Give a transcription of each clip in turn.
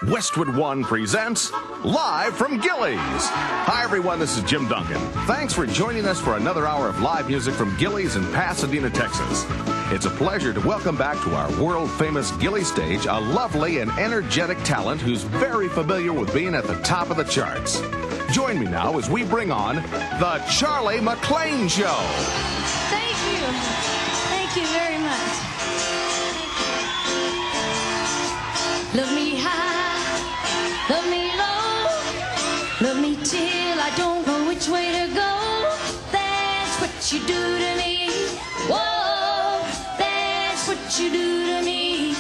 Westwood One presents Live from Gilley's. Hi, everyone. This is Jim Duncan. Thanks for joining us for another hour of live music from Gilley's in Pasadena, Texas. It's a pleasure to welcome back to our world-famous Gilley stage a lovely and energetic talent who's very familiar with being at the top of the charts. Join me now as we bring on the Charlie McClain Show. Thank you. Thank you very much. Love me high, love me low, love me till I don't know which way to go. That's what you do to me. Whoa, that's what you do to me.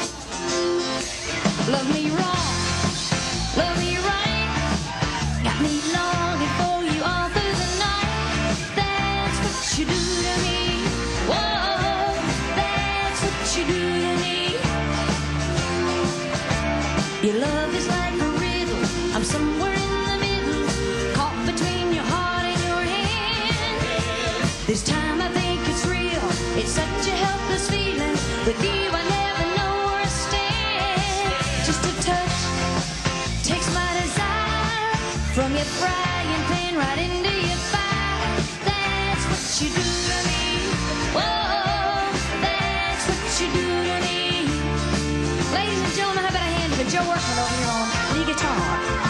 Love me wrong, love me right, got me longing for you all through the night. That's what you do to me. Whoa, that's what you do to me. Your love is like a riddle, I'm somewhere in the middle, caught between your heart and your hand. This time I think it's real, it's such a helpless feeling. With you I never know where I stand. Just a touch takes my desire, from your frying pan right into your fire. That's what you do to me. Whoa, that's what you do to me. Ladies and gentlemen, how about a hand for Joe Workman over here on the guitar?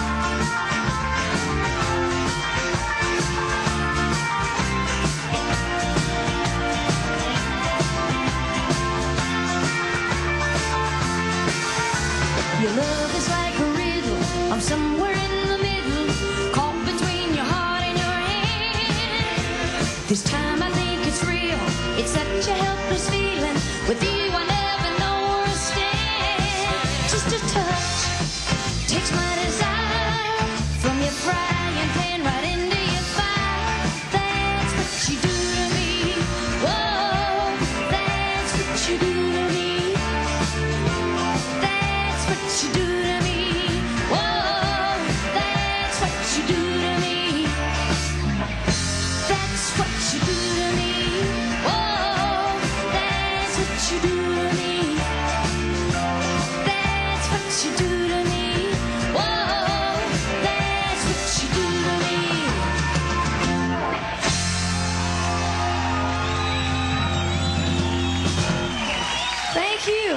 Your love is like a riddle, I'm somewhere in the middle, caught between your heart and your hand. This time I think it's real, it's such a helpless feeling. With you I never know where I stand. Just a touch takes my desire, from your frying pan right into your fire. That's what you do to me. Whoa, that's what you do to me. That's what you do to me. Whoa, that's what you do to me. That's what you do to me. Whoa, that's what you do to me. That's what you do to me. Whoa, that's what you do to me. Thank you.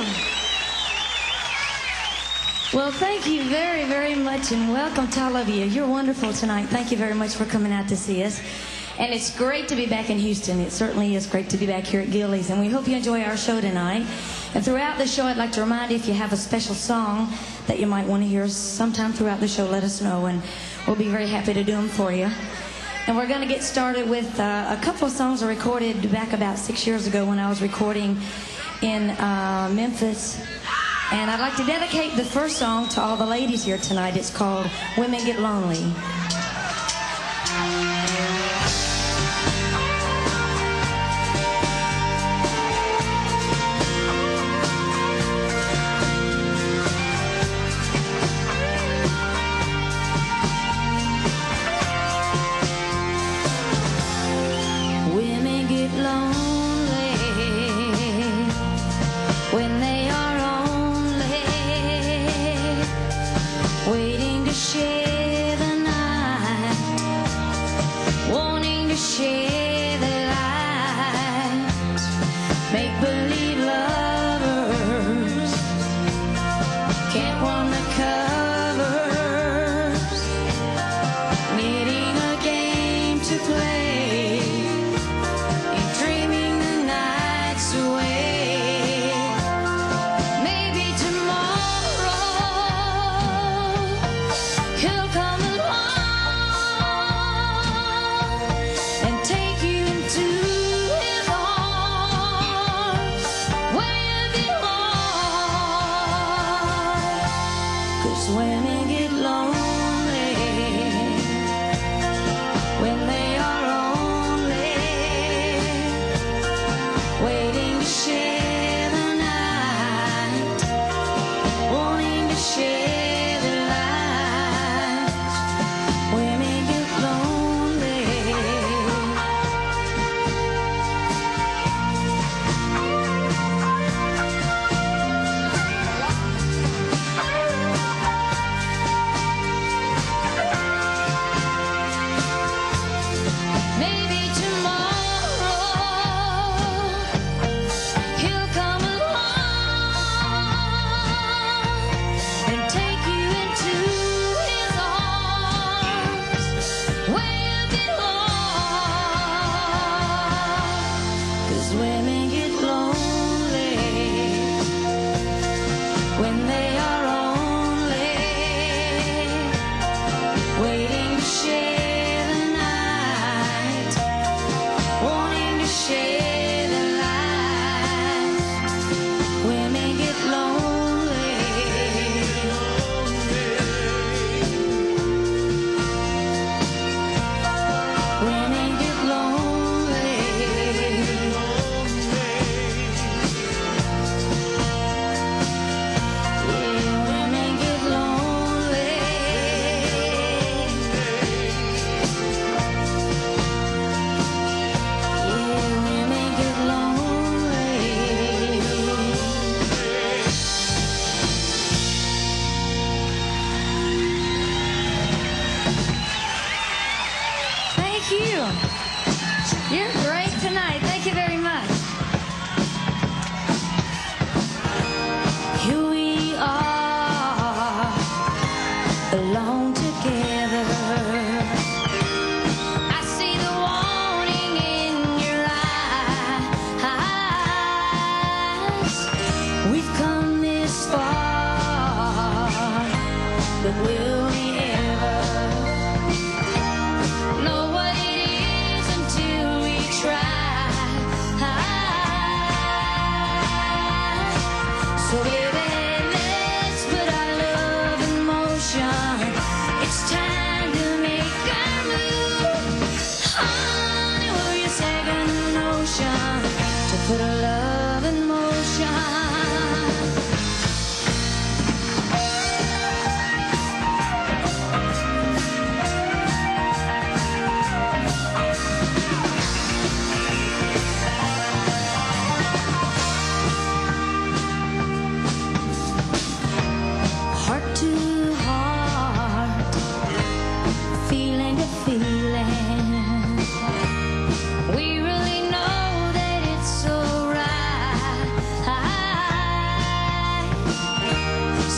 Well, thank you very, very much, and welcome to all of you. You're wonderful tonight. Thank you very much for coming out to see us. And it's great to be back in Houston. It certainly is great to be back here at Gilley's, and we hope you enjoy our show tonight. And throughout the show, I'd like to remind you, if you have a special song that you might want to hear sometime throughout the show, let us know, and we'll be very happy to do them for you. And we're going to get started with a couple of songs I recorded back about 6 years ago when I was recording in Memphis. And I'd like to dedicate the first song to all the ladies here tonight. It's called Women Get Lonely. Women get lonely when they are only waiting to share the night, wanting to share the light, make believe lovers can't run the covers, needing a game to play, and dreaming the nights away. Maybe tomorrow he'll come along and take you into his arms, where you belong. 'Cause women get lonely when they are only waiting to share the night, wanting to share the light. Women get lonely.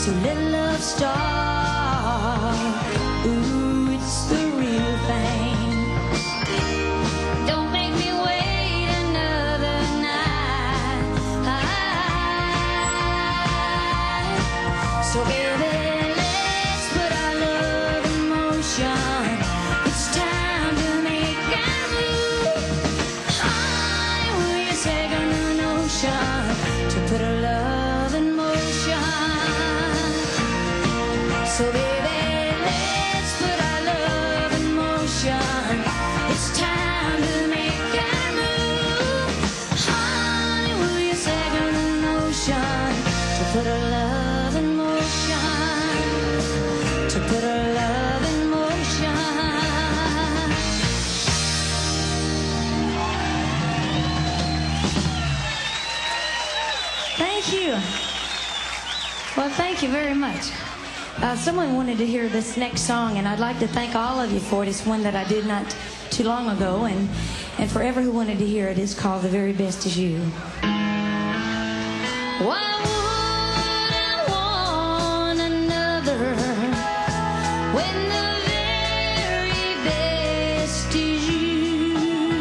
So let love start. Ooh, it's the real thing. Don't make me wait another night. So baby, let's put our love in motion. It's time to make a move. Honey, will you take on the notion to put our love in motion? So baby, let's put our love in motion. It's time to make a move. Honey, will you take on the notion to put our love in motion? To put our love in motion. Thank you. Well, thank you very much. Someone wanted to hear this next song, and I'd like to thank all of you for it. It's one that I did not too long ago, and forever who wanted to hear it. It's called The Very Best Is You. Why would I want another when the very best is you?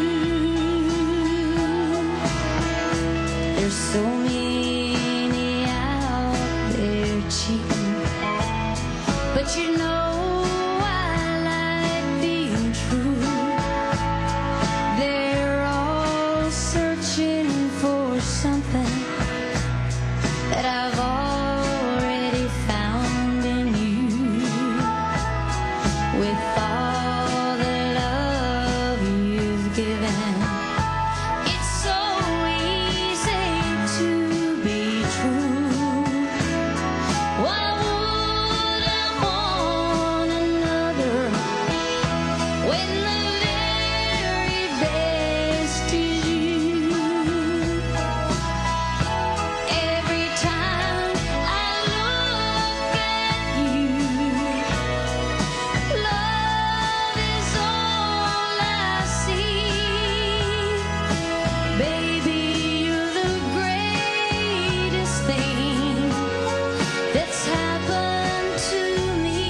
There's so many out there cheating, but you know I like being true. They're all searching for something that I've already found in you. With all the love you've given, it's so easy to be true. Why would I want another when the very best is you? Every time I look at you, love is all I see. Baby, you're the greatest thing that's happened to me.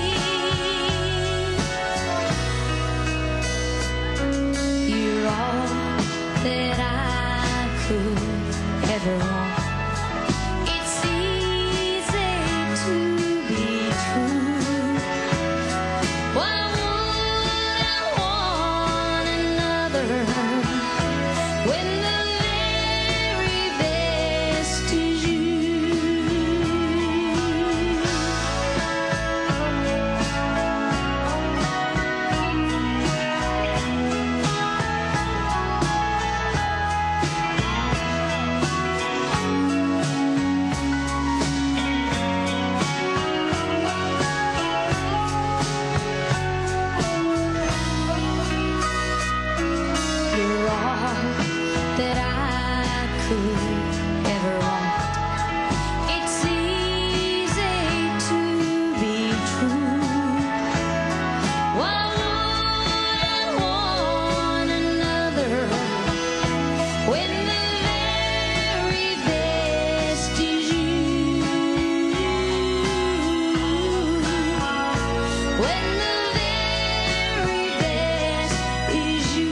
You're all that I could ever want. It's easy to be true. Why would I want another when the very best is you? You're all that I could ever want. It's easy to be true. Why would I want another when the very best is you? When the very best is you.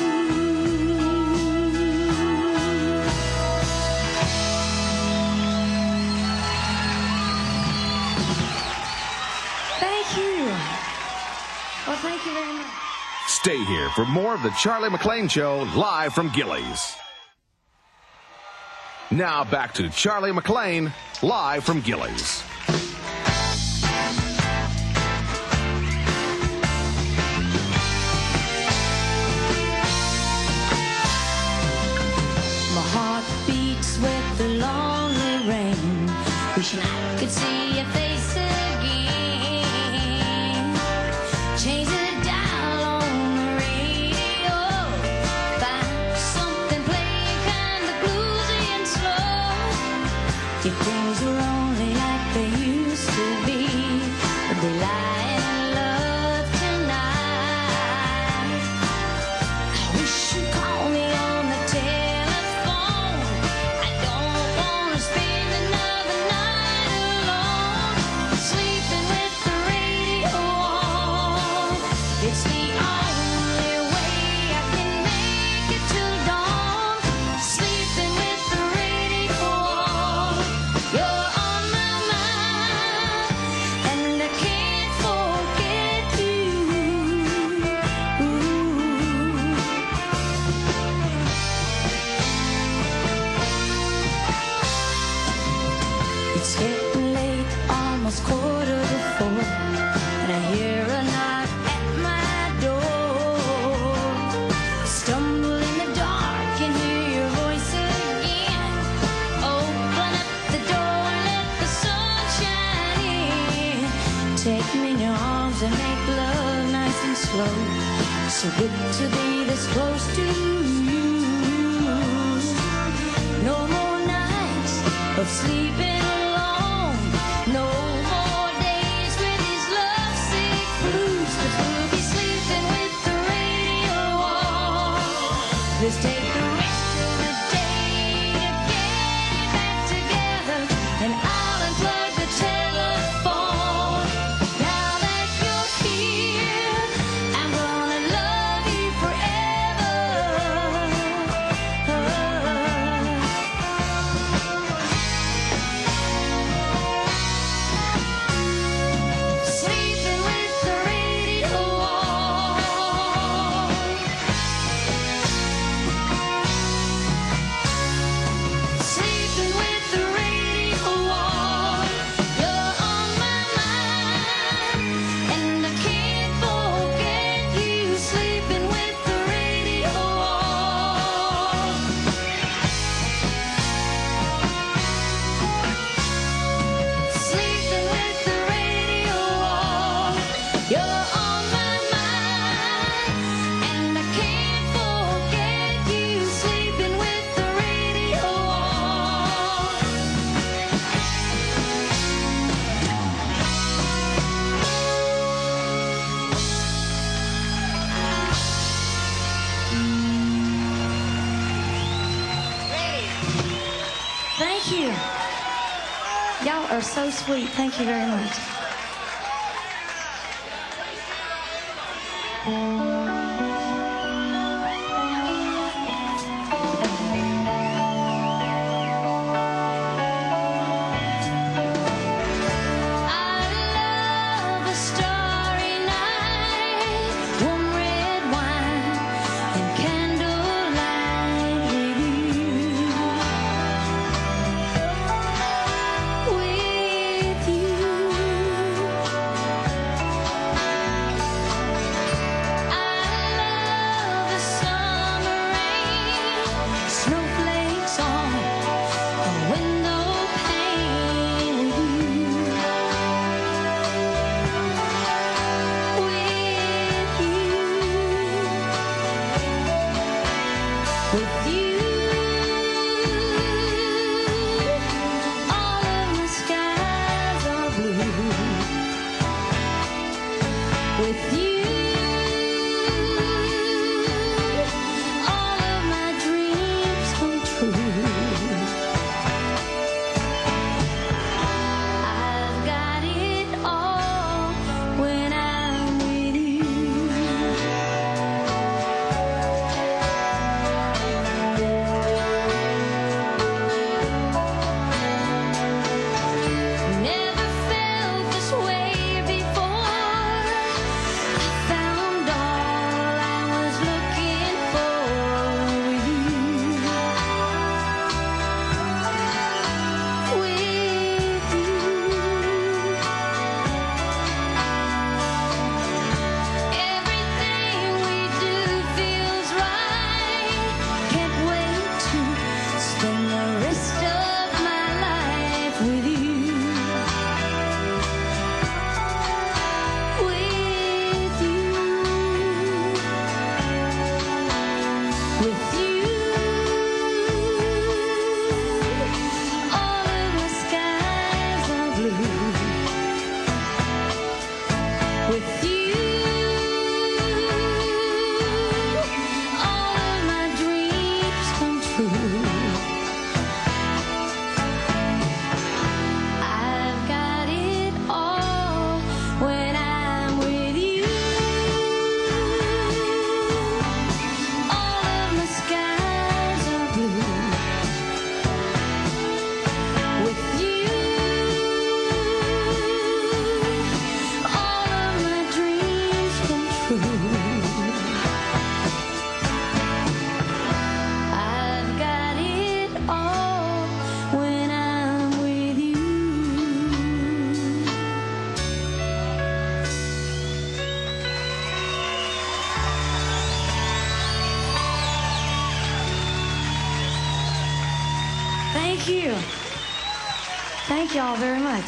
Thank you. Well, thank you very much. Stay here for more of the Charlie McClain Show live from Gillies. Now back to Charlie McClain live from Gillies. My heart beats with the lonely rain, wishing I could see your face again. Change the dial on the radio, find something playing kinda bluesy and slow. If things were only like they used to be, would they lie in love tonight? I wish you'd call me on the telephone. I don't wanna spend another night alone. It's getting late, almost 3:45, and I hear a knock at my door. Stumble in the dark and hear your voice again. Open up the door, let the sun shine in. Take me in your arms and make love nice and slow. So good to be this close to you. No more nights of sleeping alone. No more days with these lovesick blues. 'Cause we'll be sleeping with the radio on. Let's take the rest of the day to get back together, and I'll unplug the telephone. Now that you're here, I'm gonna love you forever. Sleeping with the radio on. Sleeping with the radio on. You're on my mind, and I can't forget you. Sleeping with the radio on. Sleeping with the radio on. You're on my mind, and I can't forget you. Sleeping with the radio on. Thank you. Y'all are so sweet. Thank you very much. I love a starry night, warm red wine and candlelight with you. With you. I love the summer rain, snowflakes on a window pane with you. With you, all of the skies are blue. With you, all of my dreams come true. I've got it all when I'm with you. Never felt this way before. I found all I was looking for with you. With you. Everything we do feels right. Can't wait to spend the rest of my life with you. With you. With you. All of the skies are blue. With you, all of my dreams come true. I've got it all when I'm with you. All of my skies are blue. With you, Thank y'all very much.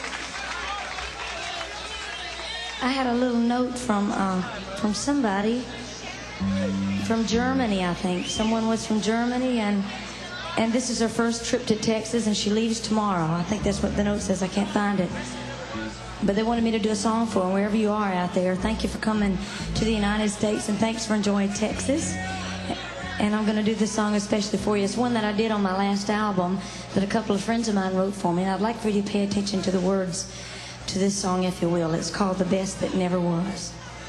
I had a little note from somebody from Germany, I think. Someone was from Germany, and this is her first trip to Texas, and she leaves tomorrow. I think that's what the note says. I can't find it. But they wanted me to do a song for them, wherever you are out there. Thank you for coming to the United States, and thanks for enjoying Texas. And I'm going to do this song especially for you. It's one that I did on my last album that a couple of friends of mine wrote for me. And I'd like for you to pay attention to the words to this song, if you will. It's called The Best That Never Was.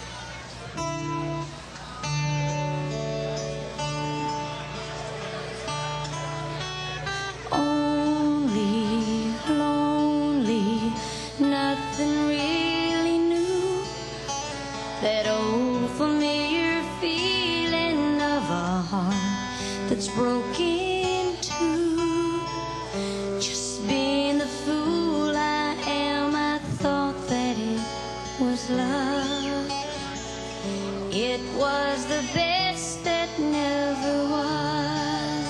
Only lonely, nothing really new. That old familiar feeling of a heart that's broken too. Just being the fool I am, I thought that it was love. It was the best that never was.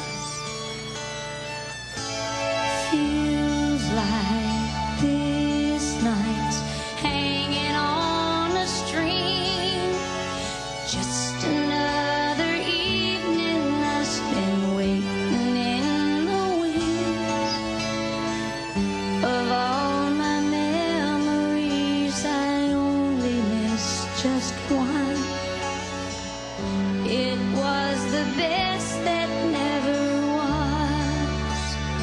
Feels like this night's hanging on a string. Just another evening I spend waiting in the wings of all my memories. I only miss just one. It was the best that never was.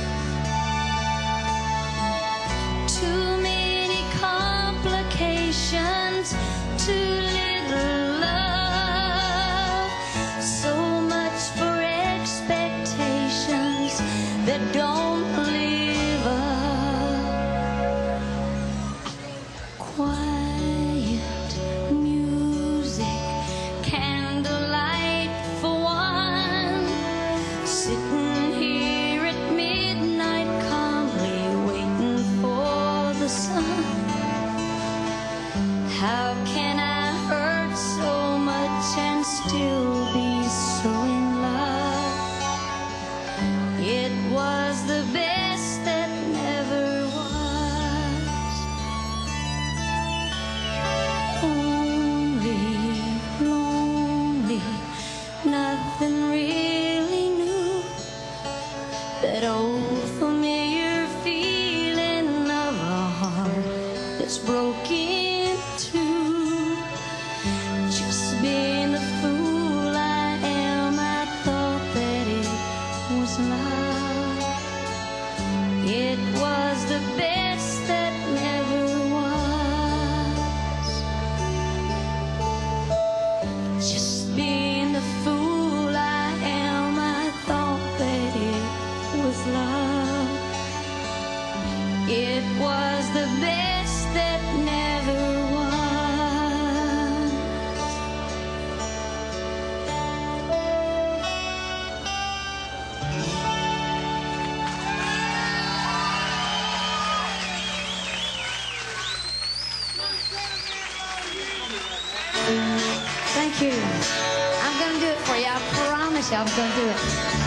Too many complications, too little love. So much for expectations that don't live up. Quiet music, candlelight for one. Sitting here at midnight, calmly waiting for the sun. How can I hurt so much and still be so in love? It was the best that never was. Only lonely, nothing really new. That old familiar feeling of a heart that's broken too. Just being the fool I am, I thought that it was love. It was the best that never was. Just being the fool I am, I thought that it was love. It was the best that never was. Thank you. I'm going to do it for you. I promise you I'm going to do it.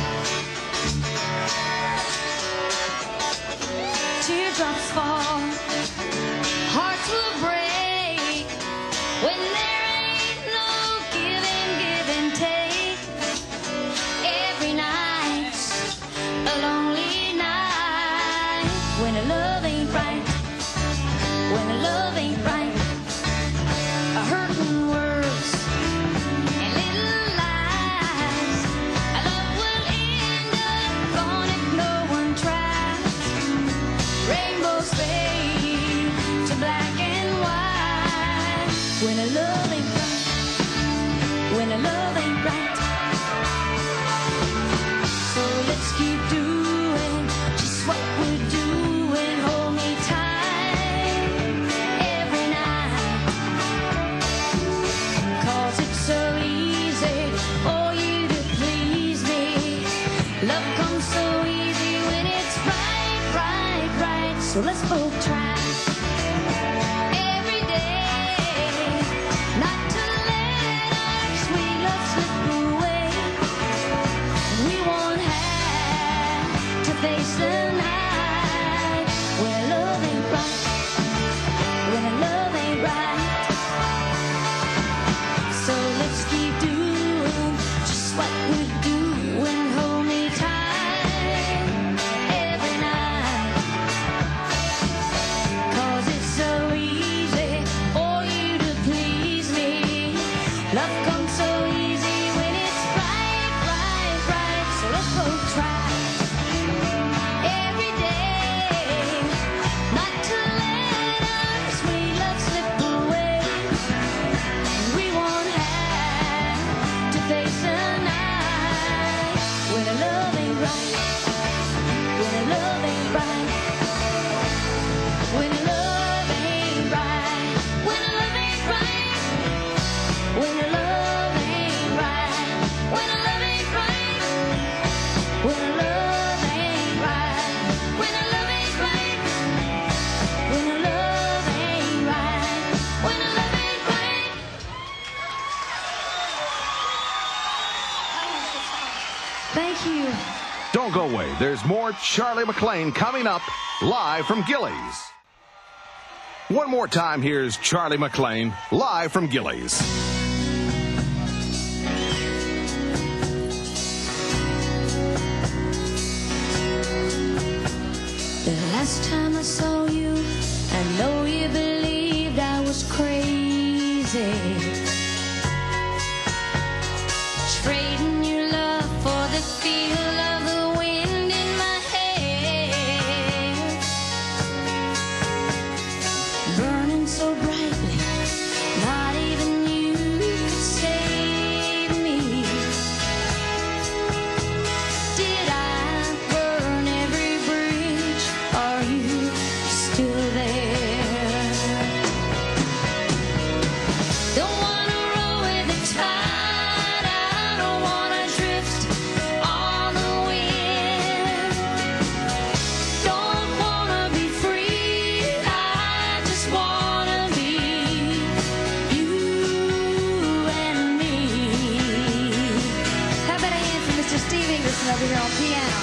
Teardrops fall, hearts will break when there ain't no give and take. Every night's a lonely night when a love ain't right, when a love ain't right. A hurting words and little lies. A love will end up gone if no one tries. Rainbows fade to black and white when a love ain't right, when a love ain't right. So let's keep doing just what we're doing. Hold me tight every night, 'cause it's so easy for you to please me. Love comes so easy when it's right, right, right. So let's both try every day not to let our sweet love slip away. We won't have to face the night when away. There's more Charlie McClain coming up live from Gilley's. One more time, here's Charlie McClain live from Gilley's. The last time I saw you, I know you believed I was crazy. Trading your love for the feel of the wind in my hair. Burning so brightly, not even you could save me. Did I burn every bridge? Are you still there? Don't wanna roll with the tide, I don't wanna drift on the wind. Don't wanna be free, I just wanna be you and me. How about a hand for Mr. Steve Englishman over here on piano?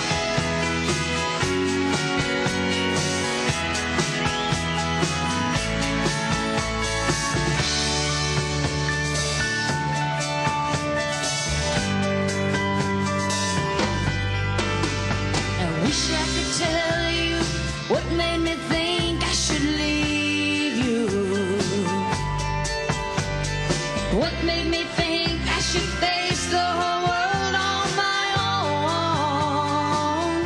I wish I could tell you what made me think I should leave you. What made me think I should face the whole world on my own.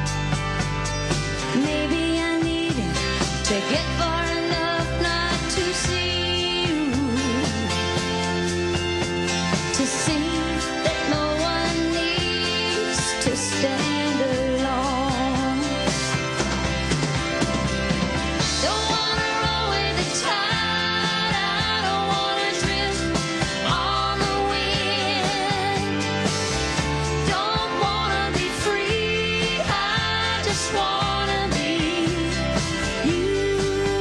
Maybe I needed to get far enough not to see you, to see that no one needs to stand alone. Don't wanna roll with the tide, I don't wanna drift on the wind. Don't wanna be free, I just wanna be you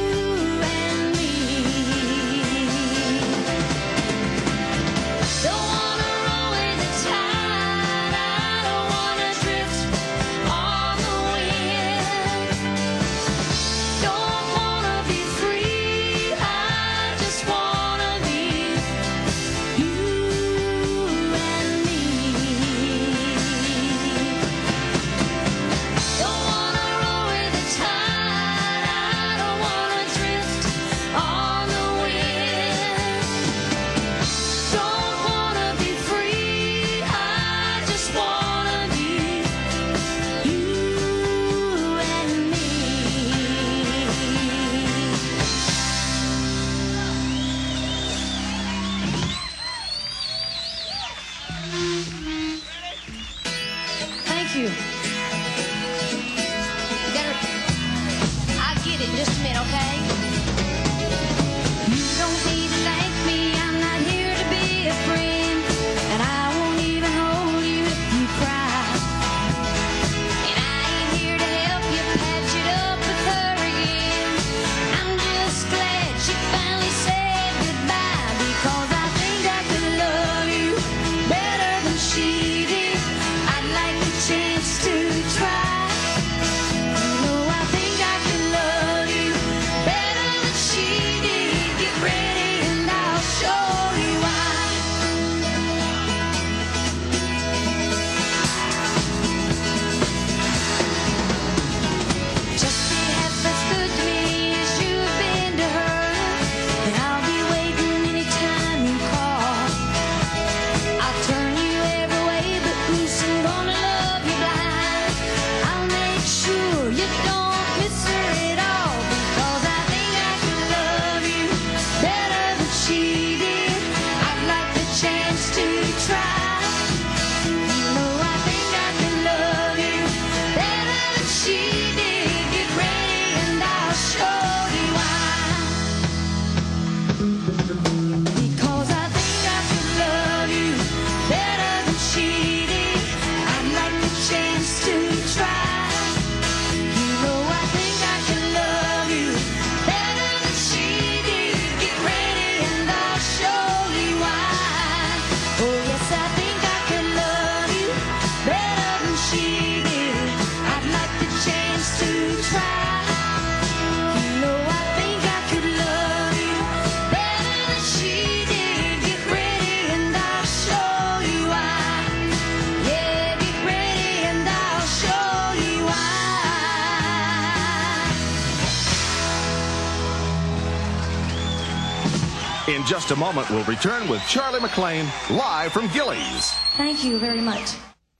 In just a moment, we'll return with Charlie McClain live from Gilley's. Thank you very much.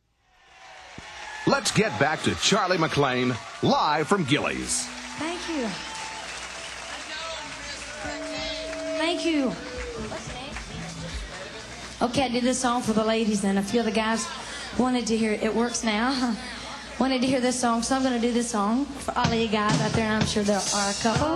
Let's get back to Charlie McClain live from Gilley's. Thank you. Thank you. Okay, I did this song for the ladies, and a few of the guys wanted to hear it. It works now. Wanted to hear this song, so I'm going to do this song for all of you guys out there, and I'm sure there are a couple.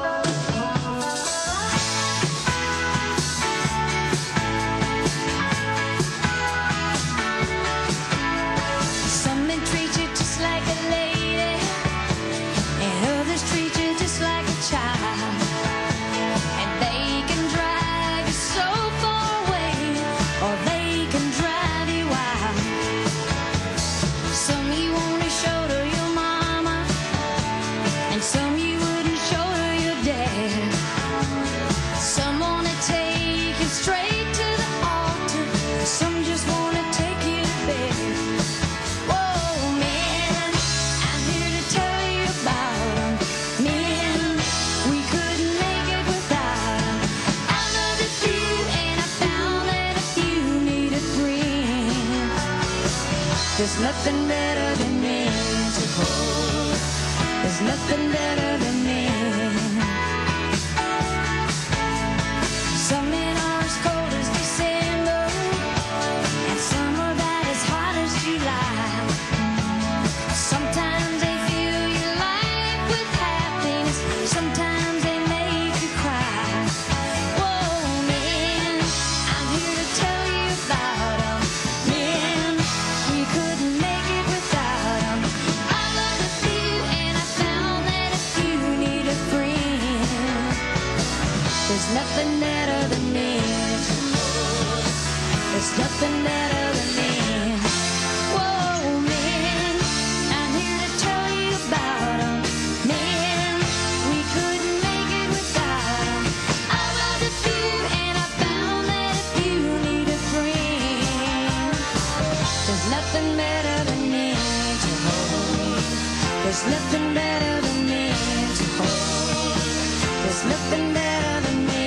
Some men treat you just like a lady, and others treat you just like a child. And they can drive you so far away, or they can drive you wild. Some you only show to your mama, and some you wouldn't show to your dad. Some wanna take you straight to the altar, some just wanna take you to bed. Whoa, man, I'm here to tell you about them. Men, we couldn't make it without them. I loved a few, and I found that a few need a friend. There's nothing better than men to hold. There's nothing better than men. Some men are as cold as December, and some are about as hot as July. Sometimes they fill your life with happiness, sometimes they make you cry. Whoa, man, I'm here to tell you about them. Men, we couldn't make it without them. I loved a few, and I found that a few need a friend. There's nothing better than men. There's nothing better than men. Whoa, man, I'm here to tell you about them. Men, we couldn't make it without them. I loved a few, and I found that a few need a friend. There's nothing better than men to hold. There's nothing better than men to hold. There's nothing better than men.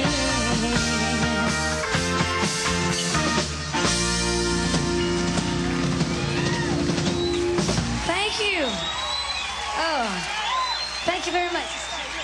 Thank you. Oh, thank you very much.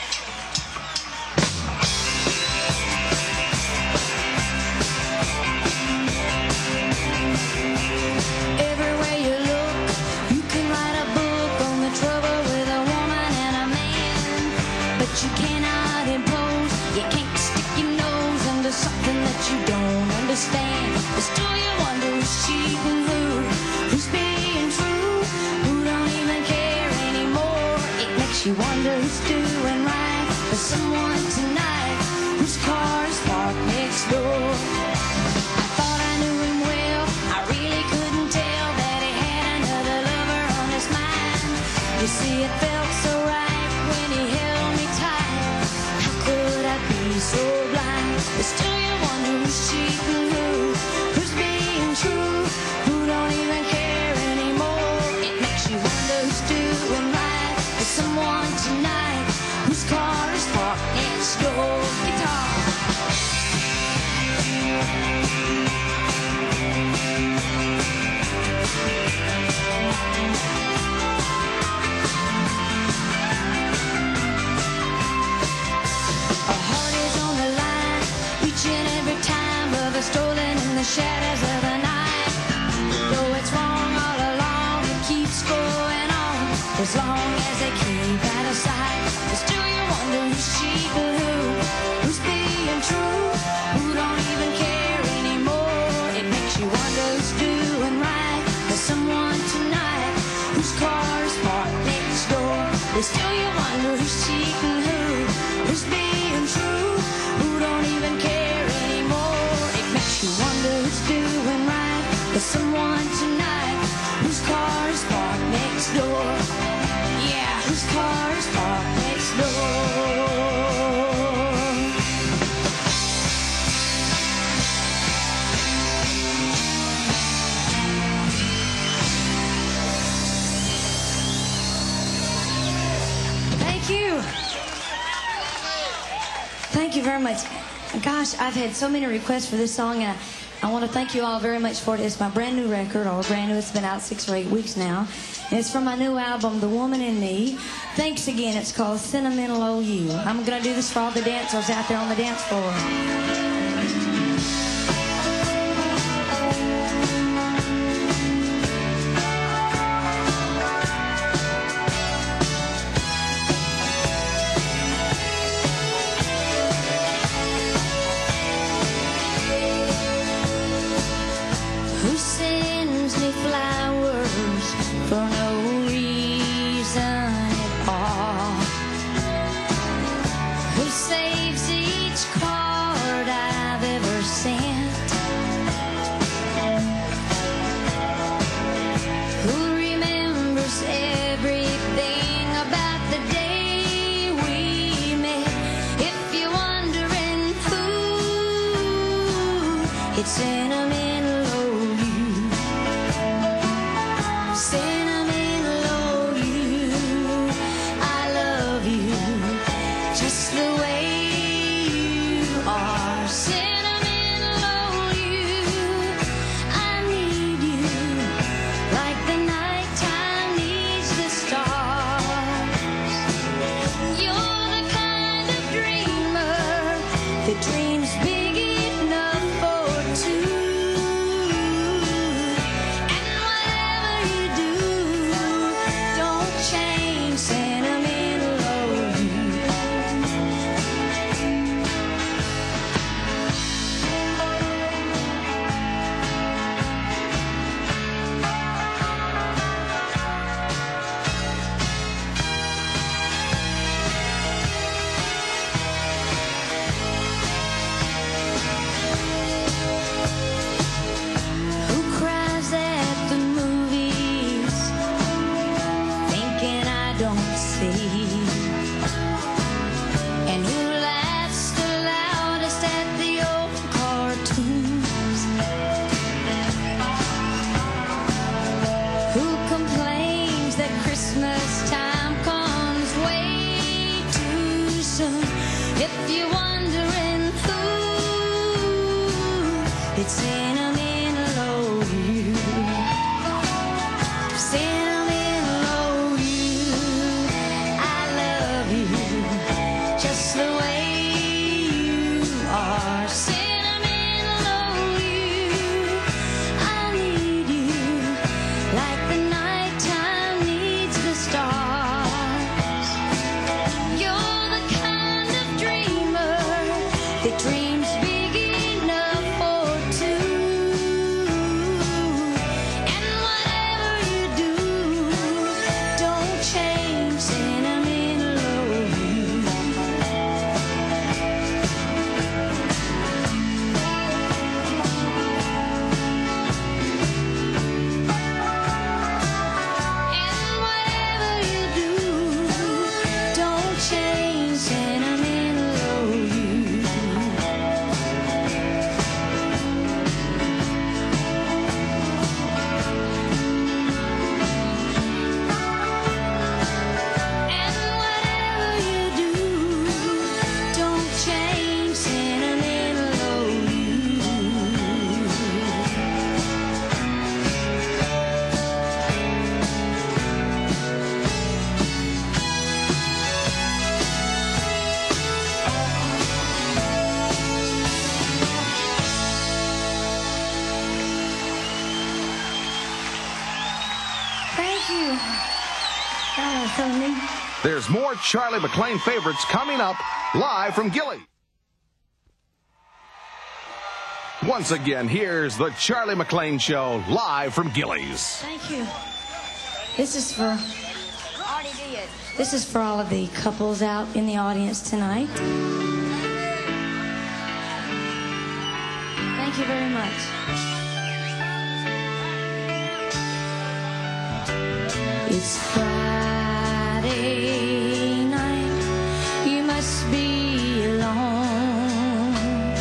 Everywhere you look, you can write a book on the trouble with a woman and a man. But you cannot impose, you can't stick your nose into something that you don't understand. But still you wonder who's cheating who's being true, who don't even care anymore. It makes you wonder who's doing right for someone tonight, whose car is parked next door. I thought I knew him well, I really couldn't tell that he had another lover on his mind. You see, it felt so right when he held me tight. How could I be so blind? But still you wonder who's cheating who's being true, who don't even care anymore. It makes you wonder who's doing right for someone tonight, whose car is parked next door. Guitar. A heart is on the line, reaching every time, love is stolen in the shadows of the night. Though it's wrong all along, it keeps going on, as long as they keep out of sight. But still you wonder who's cheating who's being true, who don't even care anymore. It makes you wonder who's doing right for someone tonight, whose car is parked next door. But still you wonder who's cheating who's being true, who don't even care anymore. It makes you wonder who's doing right for someone tonight, whose car is parked next door. Yeah, whose car is parked next door. Thank you. Thank you very much. Gosh, I've had so many requests for this song, and I want to thank you all very much for it. It's my brand new record, or brand new. It's been out 6 or 8 weeks now. And it's from my new album, The Woman in Me. Thanks again. It's called Sentimental OU. I'm going to do this for all the dancers out there on the dance floor. Who sends me flowers for no reason at all? Who saves each card I've ever sent? Who remembers everything about the day we met? If you're wondering who, it's sentimental. Dreams big enough for two. It's sentimental OU. Sentimental OU. I love you just the way you are. Sentimental OU. I need you like the nighttime needs the stars. You're the kind of dreamer that dreams big enough for two. And whatever you do, don't change sentimental OU. And whatever you do, don't change sentimental OU. And whatever you do, don't change sentimental OU. Thank you. That was so neat. There's more Charlie McClain favorites coming up live from Gilly. Once again, here's the Charlie McClain Show live from Gillies. Thank you. This is for all of the couples out in the audience tonight. Thank you very much. It's Friday night. You must be alone.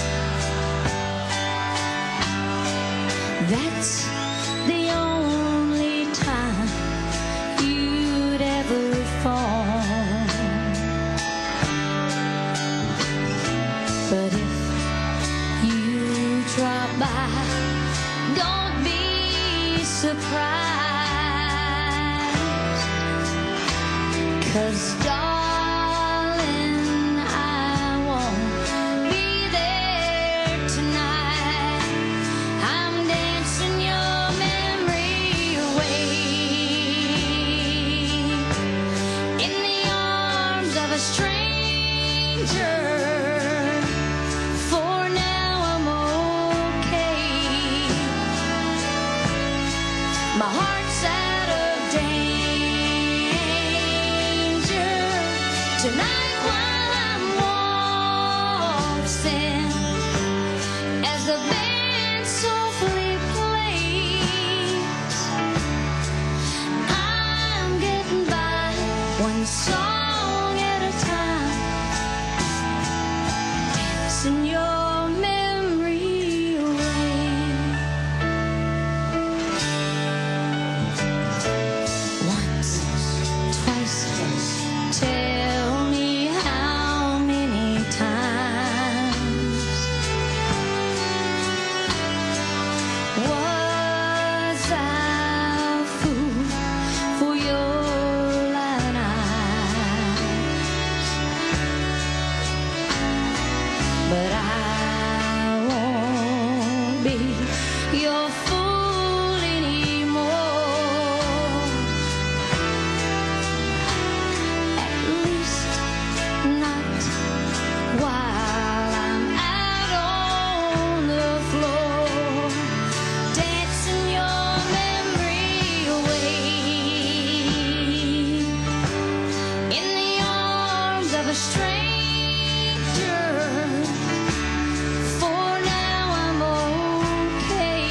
That's the only time you'd ever phone. But if by, don't be surprised, 'cause darling, I won't be there tonight. I'm dancing your memory away in the arms of a stranger. For now I'm okay. My heart's out of danger tonight while I'm waltzing, as the band softly plays. I'm getting by one song at a time, dancing your memory away. Once, twice, tell me how many times was I a fool for your light eyes? But I won't be your fool anymore. At least not while I'm out on the floor, dancing your memory away in the arms of a stranger. For now I'm okay.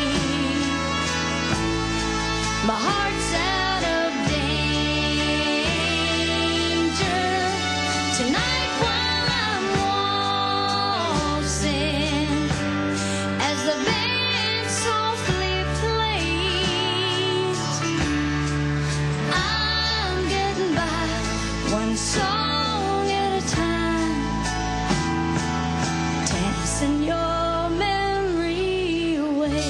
My heart's out of danger tonight while I'm waltzing, as the band softly plays. I'm getting by one song at a time, dancing your memory away.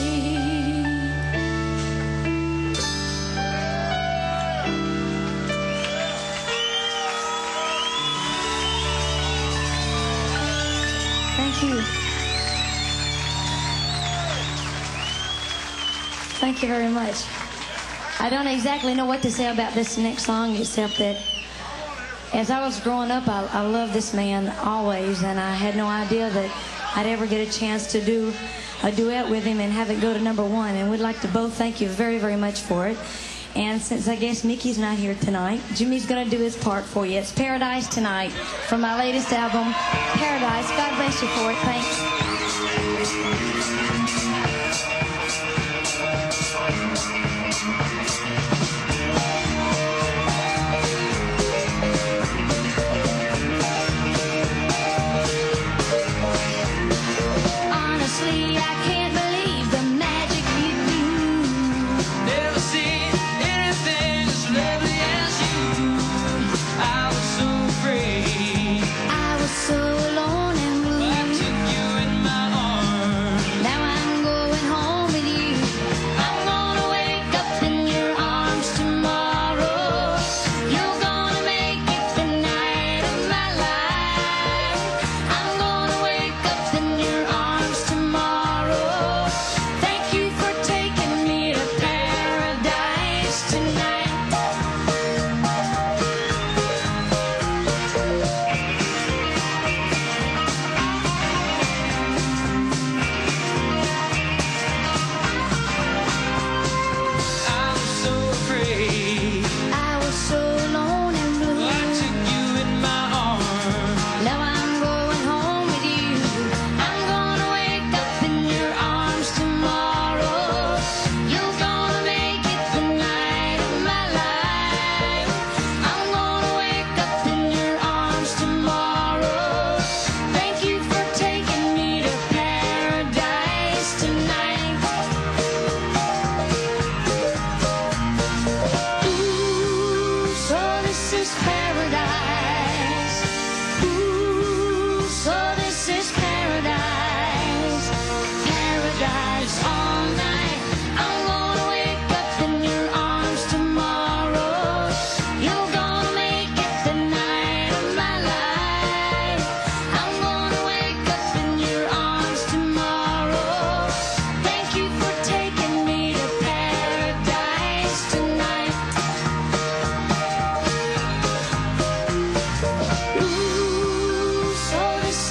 Thank you. Thank you very much. I don't exactly know what to say about this next song, except that as I was growing up, I loved this man always, and I had no idea that I'd ever get a chance to do a duet with him and have it go to #1. And we'd like to both thank you very, very much for it. And since I guess Mickey's not here tonight, Jimmy's going to do his part for you. It's Paradise Tonight from my latest album, Paradise. God bless you for it. Thanks. Honestly, I can't believe the magic you do. Never seen anything as lovely as you. I was so afraid. I was so alone and blue. I took you in my arms. Now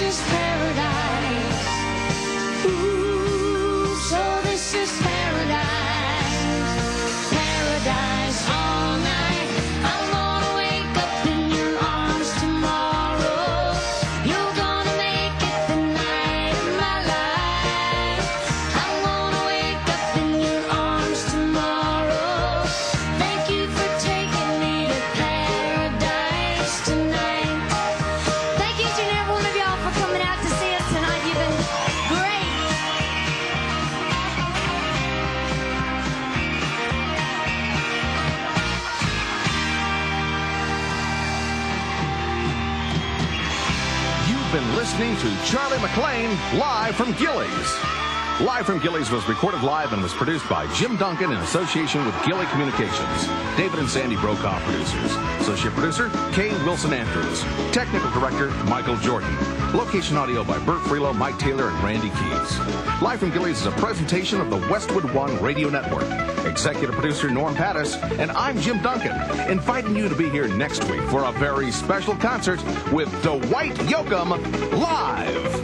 is paradise. Ooh, so this is paradise. Paradise all night. I'm gonna wake up in your arms tomorrow. You're gonna make it the night of my life. I'm gonna wake up in your arms tomorrow. Thank you for taking me to paradise tonight. Thank each and every one of y'all for coming out to see us tonight. You've been great. You've been listening to Charlie McLean live from Gillies. Live from Gillies was recorded live and was produced by Jim Duncan in association with Gilly Communications. David and Sandy Brokaw producers. Associate producer, Kay Wilson Andrews. Technical director, Michael Jordan. Location audio by Bert Freelo, Mike Taylor, and Randy Keys. Live from Gillies is a presentation of the Westwood One Radio Network. Executive producer, Norm Pattis, and I'm Jim Duncan, inviting you to be here next week for a very special concert with Dwight Yoakam live.